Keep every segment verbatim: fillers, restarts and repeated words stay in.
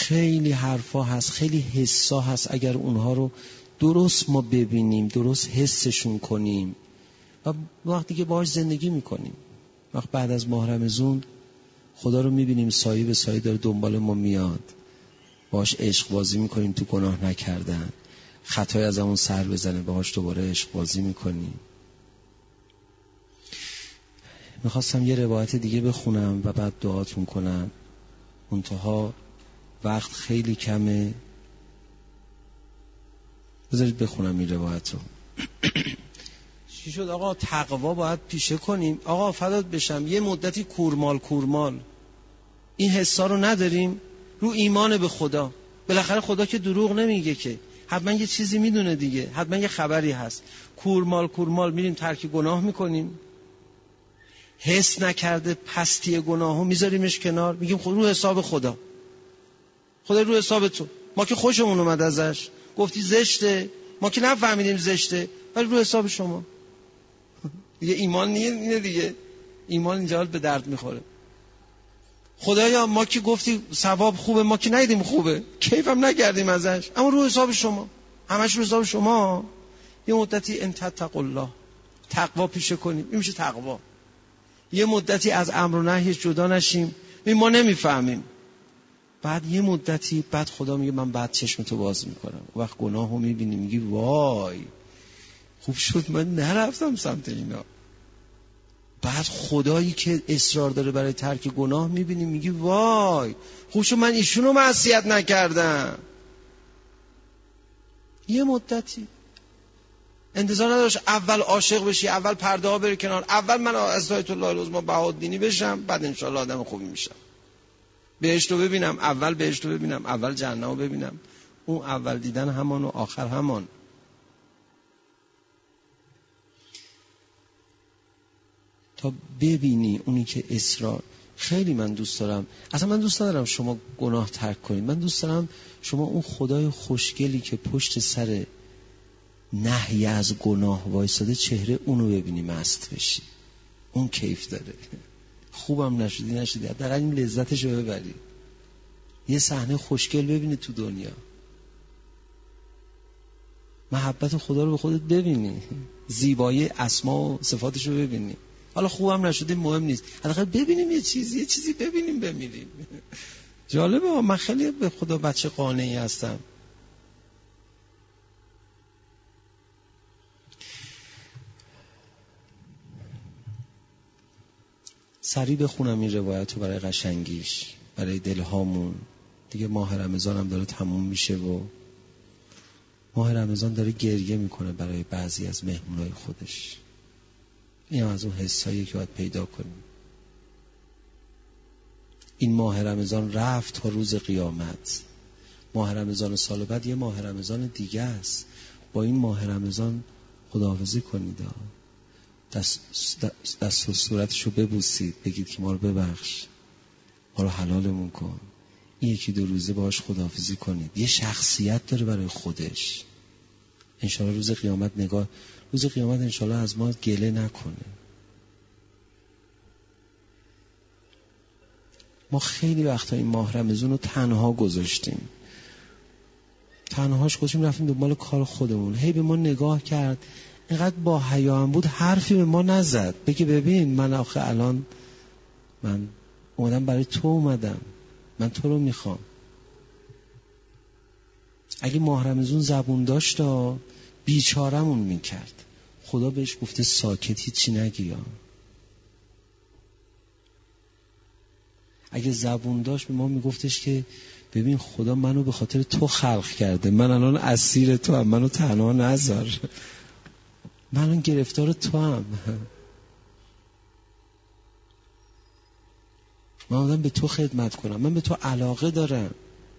خیلی حرفا هست، خیلی حسا هست. اگر اونها رو درست ما ببینیم، درست حسشون کنیم و وقتی که باهاش زندگی میکنیم، وقت بعد از ماه رمضان خدا رو میبینیم سایه به سایه داره دنبال ما میاد، باهاش عشق بازی میکنیم تو گناه نکردن، خطای از همون سر بزنه باهاش دوباره عشق بازی میکنیم. میخواستم یه روایت دیگه بخونم و بعد دعاتون کنم، منتها وقت خیلی کمه. بذارید بخونم این روایت رو. چی شد آقا؟ تقوا باید پیشه کنیم. آقا فدات بشم، یه مدتی کورمال کورمال این حسا رو نداریم رو ایمان به خدا. بالاخره خدا که دروغ نمیگه که، حتما یه چیزی میدونه دیگه، حتما یه خبری هست. کورمال کورمال میریم ترک گناه میکنیم، حس نکرده پستی گناهو میذاریمش کنار، میگیم خود رو حساب خدا، خدا رو حساب تو، ما که خوشمون اومد ازش، گفتی زشته، ما که نفهمیدیم زشته، ولی رو حساب شما. دیگه ایمان اینه دیگه، ایمان اینجا به درد میخوره. خدایا ما که گفتی ثواب خوبه، ما که ندیدیم خوبه، کیفم نکردیم ازش، اما رو حساب شما، همش رو حساب شما. یه مدتی ان تتقوا الله، تقوا پیشه کنیم، این میشه تقوا. یه مدتی از امر و نهی جدا نشیم، ما نمیفهمیم. بعد یه مدتی بعد خدا میگه من بعد چشمتو باز میکنم، وقت گناهو میبینی میگی وای خوب شد من نرفتم سمت اینا. بعد خدایی که اصرار داره برای ترک گناه میبینی میگی وای خوب شد من ایشونو معصیت نکردم. یه مدتی انتظار نداشت اول عاشق بشی، اول پرده ها بره کنار، اول من از آیت الله العظمی بهادینی بشم، بعد انشالله آدم خوبی میشم، بهشت رو ببینم، اول بهشت رو ببینم، اول جهنم رو ببینم. اون اول دیدن همان و آخر همان. تا ببینی اونی که اصرار. خیلی من دوست دارم، اصلا من دوست ندارم شما گناه ترک کنید، من دوست دارم شما اون خدای خوشگلی که پشت سر نهی از گناه وایساده چهره اونو ببینی مست بشی. اون کیف داره. خوبم نشدی نشدی حداقل این لذتشو ببری. یه صحنه خوشگل ببینی تو دنیا، محبت خدا رو به خودت ببینی، زیبایی اسما و صفاتشو ببینی. حالا خوبم نشدی مهم نیست، حداقل ببینیم یه چیزی یه چیزی ببینیم بمیریم. جالبه، من خیلی به خدا بچه قانعی هستم. سریع بخونم این روایت رو برای قشنگیش، برای دلهامون. دیگه ماه رمضان هم داره تموم میشه و ماه رمضان داره گریه میکنه برای بعضی از مهمونای خودش. این هم از اون حسایی که باید پیدا کنیم. این ماه رمضان رفت تا روز قیامت. ماه رمضان سال بعد یه ماه رمضان دیگه است. با این ماه رمضان خداحافظی کنید، دست, دست و صورتشو ببوسید، بگید که ما رو ببخش، ما رو حلالمون کن. این یکی دو روزه باهاش خداحافظی کنید. یه شخصیت داره برای خودش. انشالله روز قیامت نگاه روز قیامت انشالله از ما گله نکنه. ما خیلی وقتا این ماه رمضان رو تنها گذاشتیم، تنهاش گذاشتیم، رفتیم دنبال کار خودمون. هی به ما نگاه کرد، اینقدر با حیا هم بود، حرفی به ما نزد بگه ببین من آخه الان من اومدم برای تو اومدم، من تو رو میخوام. اگه ماه رمضان زبون داشت بیچارمون میکرد. خدا بهش گفته ساکت، هیچی نگی. اگه زبون داشت به ما میگفتش که ببین خدا منو به خاطر تو خلق کرده، من الان اسیر تو هم، منو تنها نذار، من الان گرفتار تو هم، من آدم به تو خدمت کنم، من به تو علاقه دارم.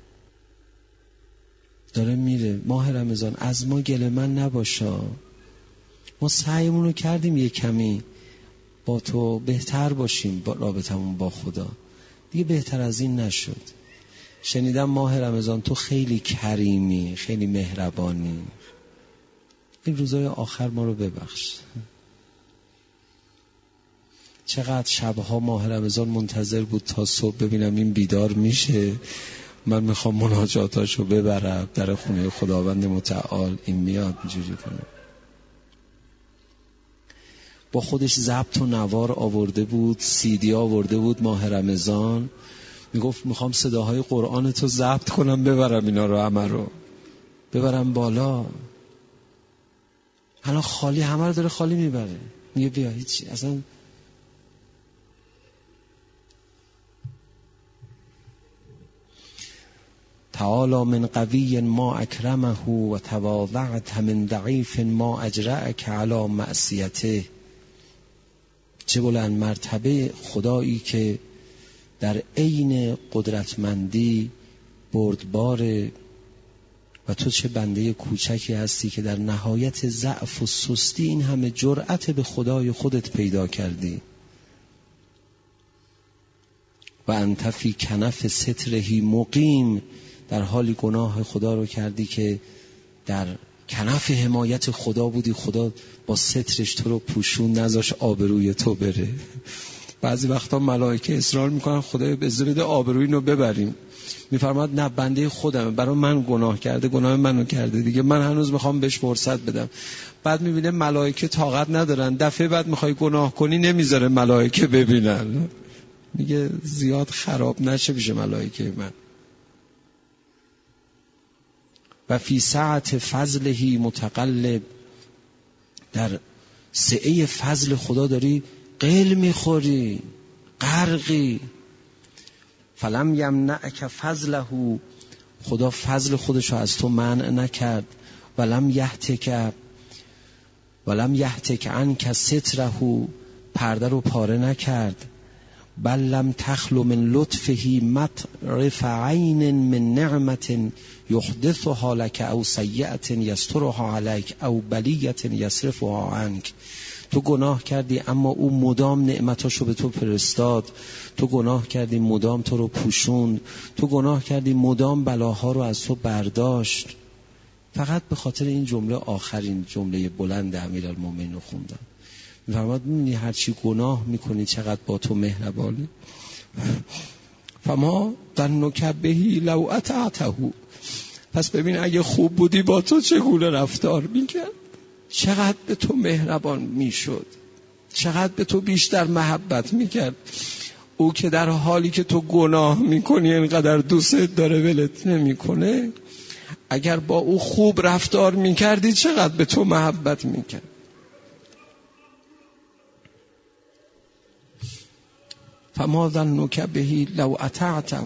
داره میره ماه رمضان، از ما گله من نباشا. ما سعیمون رو کردیم یه کمی با تو بهتر باشیم، با رابطمون با خدا، دیگه بهتر از این نشد. شنیدم ماه رمضان تو خیلی کریمی، خیلی مهربانی، این روزای آخر ما رو ببخش. چقدر شبها ماه رمضان منتظر بود تا صبح ببینم این بیدار میشه، من میخوام مناجاتاشو ببرم در خونه خداوند متعال، این میاد اینجوری کنه. با خودش ضبط و نوار آورده بود، سیدی آورده بود ماه رمضان، میگفت میخوام صداهای قرآن تو ضبط کنم ببرم اینا رو، همه رو ببرم بالا. الان خالی، همه رو داره خالی میبره، میگه بیا هیچی اصلا. تعالی من قوی ما اکرمه و تواضعت من ضعیف ما اجرأک علی معصیته. چه بلند مرتبه خدایی که در عین قدرتمندی بردباره و تو چه بنده کوچکی هستی که در نهایت ضعف و سستی این همه جرأت به خدای خودت پیدا کردی. و انت فی کنف سترهی مقیم، در حالی گناه خدا رو کردی که در کنف حمایت خدا بودی، خدا با سترش تو رو پوشون، نذاش آبروی تو بره. بعضی وقتا ملائکه اصرار میکنن خدای به زیر آبروی اینو ببریم، میفرماد نه بنده خودمه، برای من گناه کرده، گناه منو کرده دیگه، من هنوز میخوام بهش فرصت بدم. بعد میبینه ملائکه طاقت ندارن، دفعه بعد میخوای گناه کنی نمیذاره ملائکه ببینن، میگه زیاد خراب نشه بشه ملائکه من. و فی سعت فضله متقلب، در سعه فضل خدا داری قل میخوری، غرقی. فلم یمنعک فضله، خدا فضل خودشو از تو منع نکرد. ولم یهتک ولم یهتک عنک ستره، پرده رو پاره نکرد. بل لم تخلو من لطفه مطرف عین من نعمت یحدثها لك او سیئة یسترها عليك او بلیة یصرفها عنك. تو گناه کردی اما او مدام نعمتاشو به تو فرستاد. تو گناه کردی مدام تو رو پوشوند. تو گناه کردی مدام بلاها رو از تو برداشت. فقط به خاطر این جمله، آخرین جمله بلند امیرالمومنین رو خوندم، می‌فرماد می‌بینی هر چی گناه می‌کنی چقدر با تو مهربانی. فما ظنک بهی لو اطعته، پس ببین اگه خوب بودی با تو چگونه رفتار می‌کرد، چقدر به تو مهربان میشد، چقدر به تو بیشتر محبت میکرد. او که در حالی که تو گناه میکنی اینقدر دوستت داره ولت نمیکنه، اگر با او خوب رفتار میکردی چقدر به تو محبت میکرد. فما ظنک بهی لو اطعته،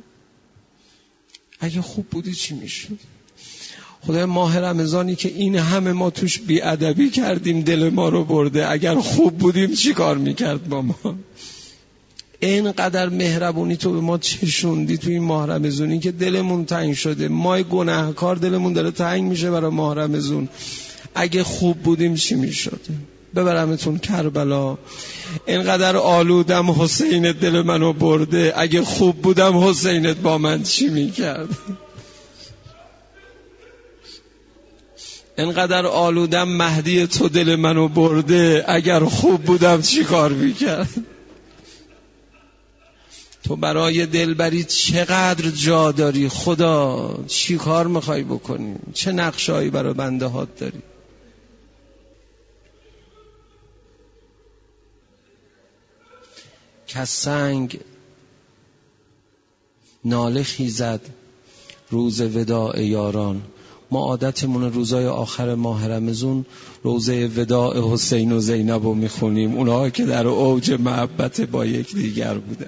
اگه خوب بودی چی میشد؟ خدای ماه رمضانی که این همه ما توش بیادبی کردیم، دل ما رو برده، اگر خوب بودیم چی کار میکرد با ما؟ اینقدر مهربونی تو به ما چشوندی تو این ماه رمضانی که دلمون تنگ شده، ما گناهکار دلمون داره تنگ میشه برای ماه رمضان. اگه خوب بودیم چی میشد؟ ببرمتون کربلا. اینقدر آلودم حسین دل منو برده، اگه خوب بودم حسینت با من چی میکرد؟ اینقدر آلودم مهدی تو دل منو برده، اگر خوب بودم چی کار میکرد؟ تو برای دلبری چقدر جا داری خدا، چی کار میخوای بکنی؟ چه نقشه‌ای برای بنده هات داری؟ کسنگ ناله خیزد روز وداع یاران. ما عادتمون روزای آخر ماه رمضان روزه وداع حسین و زینب رو میخونیم، اونها که در اوج محبت با یک دیگر بودن.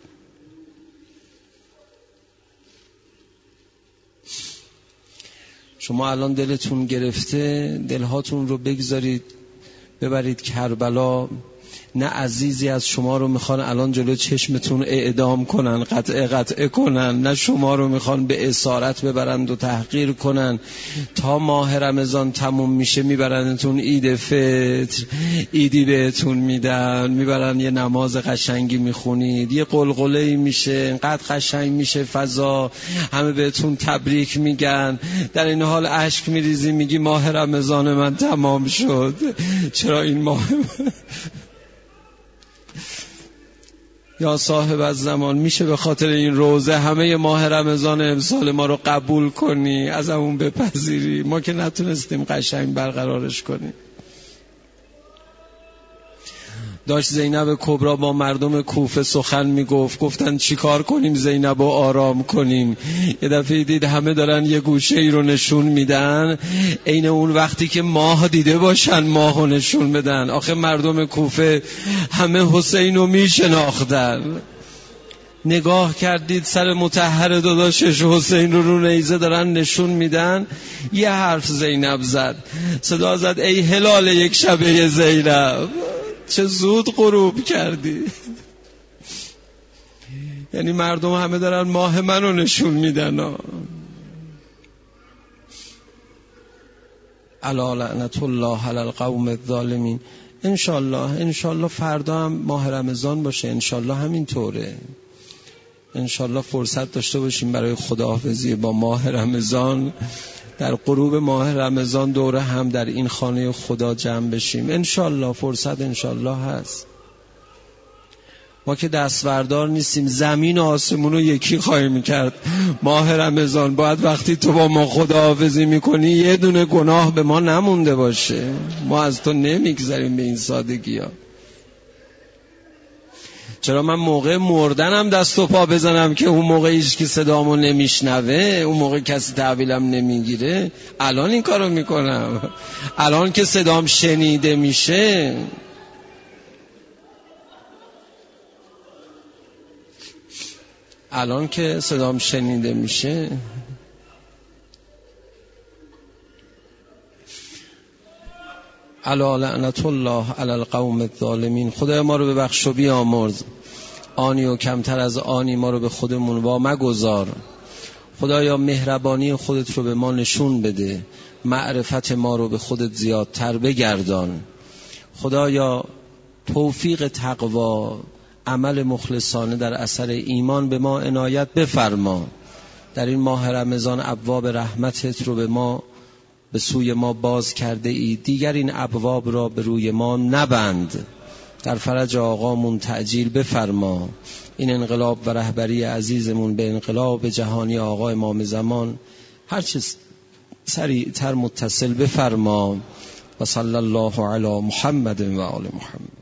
شما الان دلتون گرفته، دلهاتون رو بگذارید ببرید کربلا. نه عزیزی از شما رو میخوان الان جلو چشمتون اعدام کنن، قطعه قطعه کنن، نه شما رو میخوان به اسارت ببرند و تحقیر کنن. تا ماه رمضان تموم میشه میبرنتون عید فطر، عیدی بهتون میدن، میبرن یه نماز قشنگی میخونید، یه قلقله میشه، اینقدر قشنگ میشه فضا، همه بهتون تبریک میگن. در این حال اشک میریزی میگی ماه رمضان من تمام شد. چرا این ماه یا صاحب الزمان میشه به خاطر این روزه همه ماه رمضان امسال ما رو قبول کنی، از همون بپذیری؟ ما که نتونستیم قشنگ برقرارش کنیم. داشت زینب کبرا با مردم کوفه سخن میگفت، گفتن چی کار کنیم زینب رو آرام کنیم. یه دفعه دید همه دارن یه گوشه ای رو نشون میدن، عین اون وقتی که ماه دیده باشن ماه رو نشون بدن. آخه مردم کوفه همه حسین رو میشناختن. نگاه کردید سر مطهر داداشش حسین رو رو نیزه دارن نشون میدن، یه حرف زینب زد، صدا زد ای هلال یک شبه زینب، چه زود غروب کردی. یعنی مردم همه دارن ماه منو نشون میدن. الا لعنت الله علی القوم الظالمین. انشالله انشالله فردا هم ماه رمضان باشه، انشالله همین طوره. انشالله فرصت داشته باشیم برای خداحافظی با ماه رمضان، در غروب ماه رمضان دوره هم در این خانه خدا جمع بشیم. انشالله فرصت انشالله هست. ما که دستبردار نیستیم، زمین و آسمون رو یکی خواهیم کرد. ماه رمضان باید وقتی تو با ما خداحافظی میکنی یه دونه گناه به ما نمونده باشه. ما از تو نمیگذریم به این سادگی ها. چرا من موقع مردنم دست و پا بزنم که اون موقع هیچ کی صدامو نمیشنوه، اون موقع کسی تحویلم نمیگیره؟ الان این کارو میکنم، الان که صدام شنیده میشه. الان که صدام شنیده میشه. الا لعنت الله علی القوم الظالمین. خدای ما رو ببخش و بیامرز، آنی و کمتر از آنی ما رو به خودمون وا مگذار. خدایا مهربانی خودت رو به ما نشون بده، معرفت ما رو به خودت زیادتر بگردان. خدایا توفیق تقوا، عمل مخلصانه در اثر ایمان به ما عنایت بفرما. در این ماه رمضان ابواب رحمتت رو به ما به سوی ما باز کرده ای، دیگر این ابواب را به روی ما نبند. در فرج آقامون تعجیل بفرما. این انقلاب و رهبری عزیزمون به انقلاب جهانی آقا امام زمان هرچه سریعتر متصل بفرما. و صلی الله علی محمد و آل محمد.